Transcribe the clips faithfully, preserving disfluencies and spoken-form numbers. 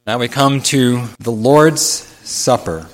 Now we come to the Lord's Supper.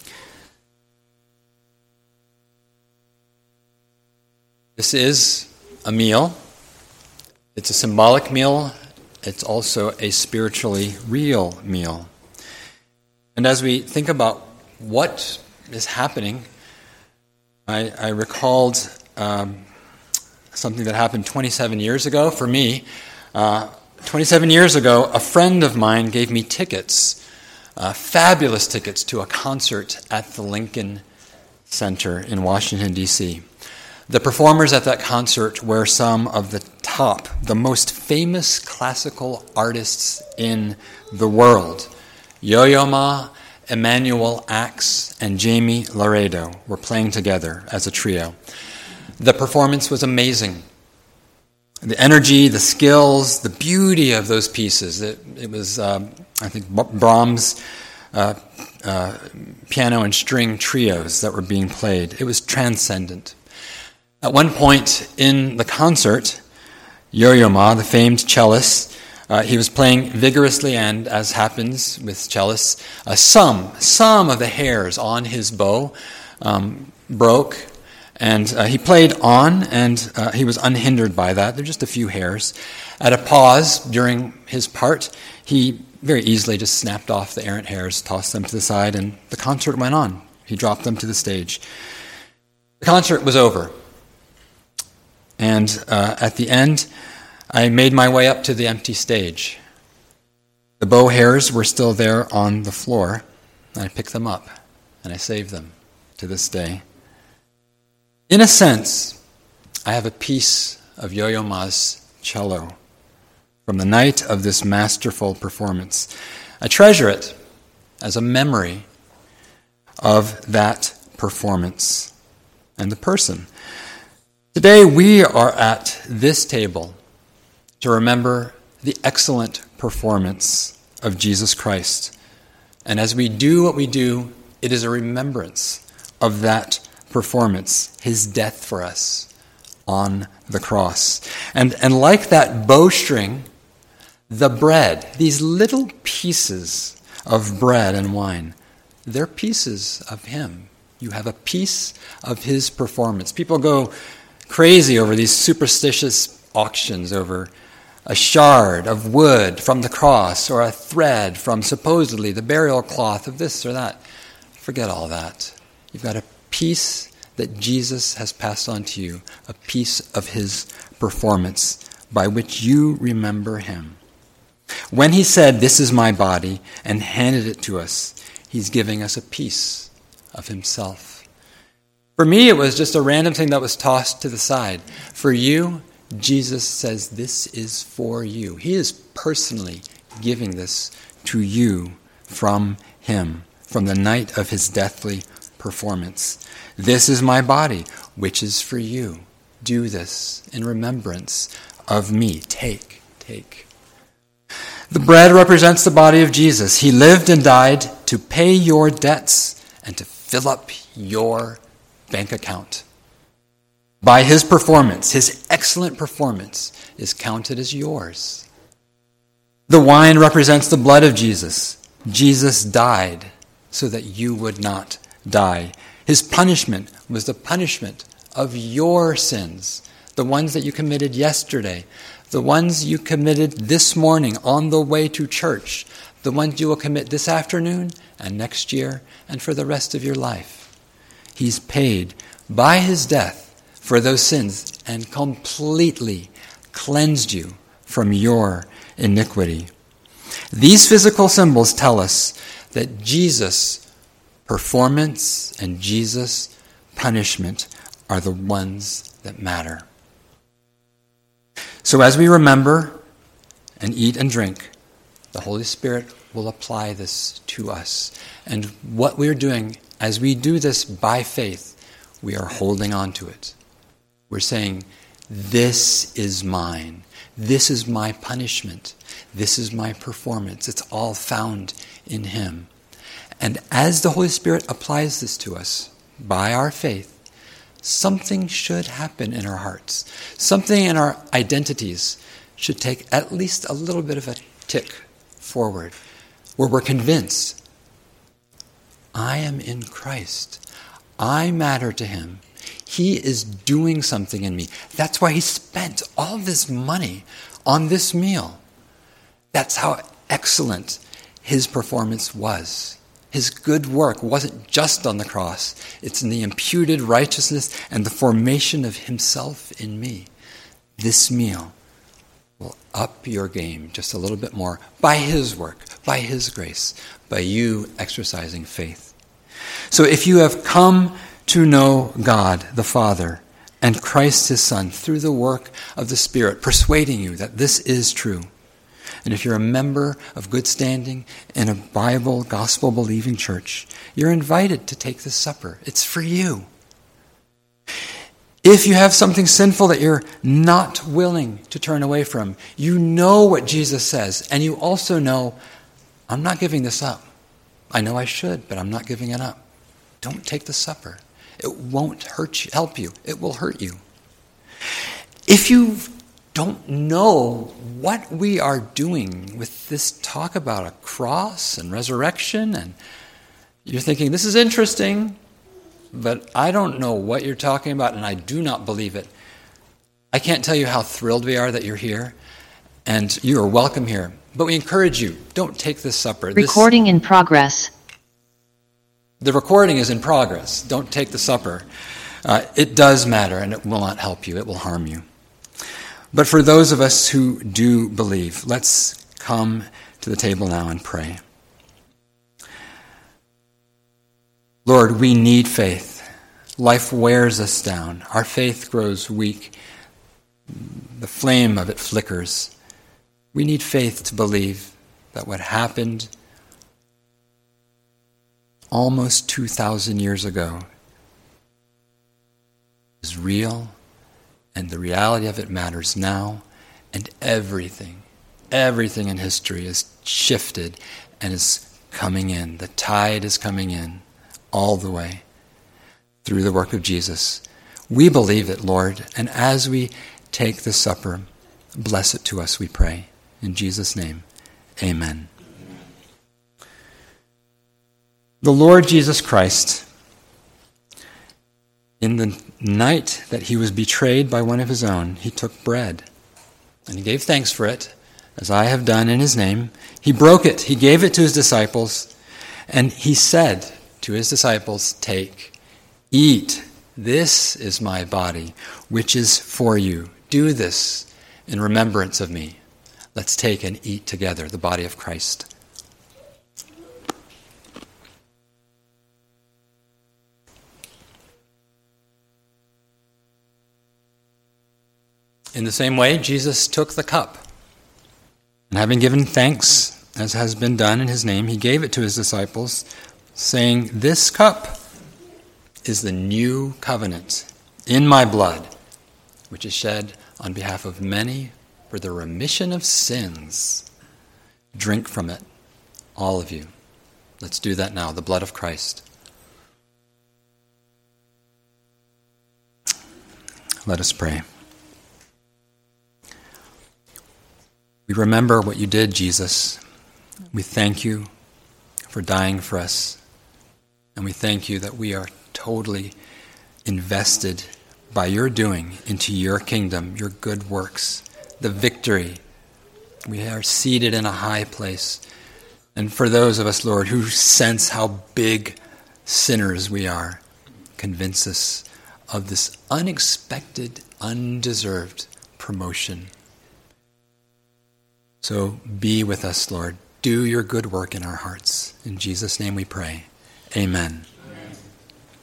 This is a meal. It's a symbolic meal. It's also a spiritually real meal. And as we think about what is happening, I, I recalled um, something that happened twenty-seven years ago for me. Uh, twenty-seven years ago, a friend of mine gave me tickets, uh, fabulous tickets to a concert at the Lincoln Center in Washington, D C The performers at that concert were some of the top, the most famous classical artists in the world. Yo-Yo Ma, Emanuel Ax, and Jamie Laredo were playing together as a trio. The performance was amazing. The energy, the skills, the beauty of those pieces. It, it was, um, I think, Brahms' uh, uh, piano and string trios that were being played. It was transcendent. At one point in the concert, Yo-Yo Ma, the famed cellist, uh, he was playing vigorously, and as happens with cellists, uh, some, some of the hairs on his bow um, broke. And uh, he played on, and uh, he was unhindered by that. There were just a few hairs. At a pause during his part, he very easily just snapped off the errant hairs, tossed them to the side, and the concert went on. He dropped them to the stage. The concert was over. And uh, at the end, I made my way up to the empty stage. The bow hairs were still there on the floor, and I picked them up, and I saved them to this day. In a sense, I have a piece of Yo-Yo Ma's cello from the night of this masterful performance. I treasure it as a memory of that performance and the person. Today we are at this table to remember the excellent performance of Jesus Christ. And as we do what we do, it is a remembrance of that performance, his death for us on the cross. And, and like that bowstring, the bread, these little pieces of bread and wine, they're pieces of him. You have a piece of his performance. People go crazy over these superstitious auctions over a shard of wood from the cross or a thread from supposedly the burial cloth of this or that. Forget all that. You've got a piece that Jesus has passed on to you, a piece of his performance by which you remember him. When he said, "This is my body," and handed it to us, he's giving us a piece of himself. For me, it was just a random thing that was tossed to the side. For you, Jesus says, this is for you. He is personally giving this to you from him, from the night of his deathly performance. This is my body, which is for you. Do this in remembrance of me. Take, take. The bread represents the body of Jesus. He lived and died to pay your debts and to fill up your bank account. By his performance, his excellent performance is counted as yours. The wine represents the blood of Jesus. Jesus died so that you would not die. His punishment was the punishment of your sins, the ones that you committed yesterday, the ones you committed this morning on the way to church, the ones you will commit this afternoon and next year and for the rest of your life. He's paid by his death for those sins and completely cleansed you from your iniquity. These physical symbols tell us that Jesus' performance and Jesus' punishment are the ones that matter. So as we remember and eat and drink, the Holy Spirit will apply this to us. And what we're doing, as we do this by faith, we are holding on to it. We're saying, this is mine. This is my punishment. This is my performance. It's all found in him. And as the Holy Spirit applies this to us by our faith, something should happen in our hearts. Something in our identities should take at least a little bit of a tick forward. where we're convinced, I am in Christ. I matter to him. He is doing something in me. That's why he spent all this money on this meal. That's how excellent his performance was. His good work wasn't just on the cross. It's in the imputed righteousness and the formation of himself in me. This meal will up your game just a little bit more by his work, by his grace, by you exercising faith. So if you have come to know God the Father and Christ his Son through the work of the Spirit, persuading you that this is true, and if you're a member of good standing in a Bible, gospel-believing church, you're invited to take this supper. It's for you. If you have something sinful that you're not willing to turn away from, you know what Jesus says, and you also know, I'm not giving this up. I know I should, but I'm not giving it up. Don't take the supper. It won't hurt you, help you. It will hurt you. If you don't know what we are doing with this talk about a cross and resurrection, and you're thinking, this is interesting, but I don't know what you're talking about, and I do not believe it. I can't tell you how thrilled we are that you're here, and you are welcome here. But we encourage you, don't take this supper. Recording this, in progress. The recording is in progress. Don't take the supper. Uh, it does matter, and it will not help you. It will harm you. But for those of us who do believe, let's come to the table now and pray. Lord, we need faith. Life wears us down. Our faith grows weak. The flame of it flickers. We need faith to believe that what happened almost two thousand years ago is real, and the reality of it matters now, and everything, everything in history is shifted and is coming in. The tide is coming in all the way through the work of Jesus. We believe it, Lord, and as we take the supper, bless it to us, we pray. In Jesus' name, amen. The Lord Jesus Christ, in the night that he was betrayed by one of his own, he took bread, and he gave thanks for it, as I have done in his name. He broke it, he gave it to his disciples, and he said to his disciples, take, eat, this is my body, which is for you. Do this in remembrance of me. Let's take and eat together the body of Christ. In the same way, Jesus took the cup, and having given thanks, as has been done in his name, he gave it to his disciples, saying, this cup is the new covenant in my blood, which is shed on behalf of many for the remission of sins. Drink from it, all of you. Let's do that now, the blood of Christ. Let us pray. We remember what you did, Jesus. We thank you for dying for us. And we thank you that we are totally invested by your doing into your kingdom, your good works, the victory. We are seated in a high place. And for those of us, Lord, who sense how big sinners we are, convince us of this unexpected, undeserved promotion. So be with us, Lord. Do your good work in our hearts. In Jesus' name we pray. Amen.